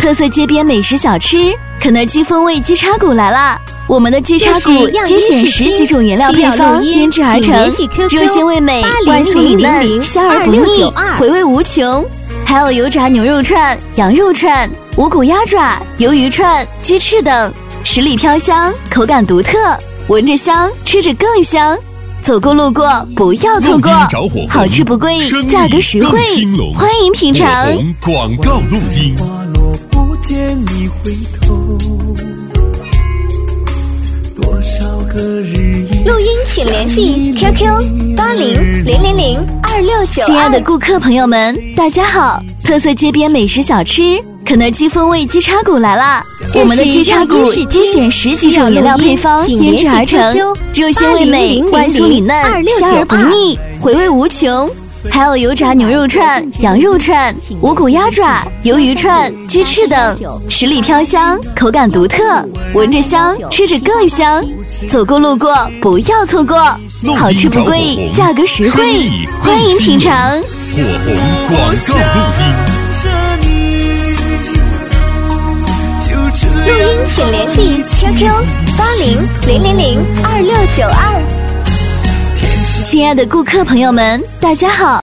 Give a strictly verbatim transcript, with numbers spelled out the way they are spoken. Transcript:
特色街边美食小吃，肯德基风味鸡叉骨来啦！我们的鸡叉骨精选十几种原料配方腌制而成，热鲜味美，外酥里嫩，香而不腻，回味无穷。还有油炸牛肉串、羊肉串、五谷鸭爪、鱿鱼串、鸡翅等，十里飘香，口感独特，闻着香，吃着更香。走过路过不要错过，好吃不贵，价格实惠，欢迎品尝。 广告录音。不见你回头，多少个日夜。 录音请联系 Q Q 八零零零零二六九二。 亲爱的顾客朋友们，大家好！特色街边美食小吃，肯德基风味鸡叉骨来啦！我们的鸡叉骨精选十几种原料配方腌制而成，肉鲜味美，外酥里嫩，香而不腻，回味无穷。还有油炸牛肉串、羊肉串、五谷鸭爪、鱿鱼串、鸡翅等，十里飘香，口感独特，闻着香，吃着更香。走过路过不要错过，好吃不贵，价格实惠，欢迎品尝。 火红广告录音。 录音请联系 Q Q 八零零零零二六九二。 亲爱的顾客朋友们，大家好！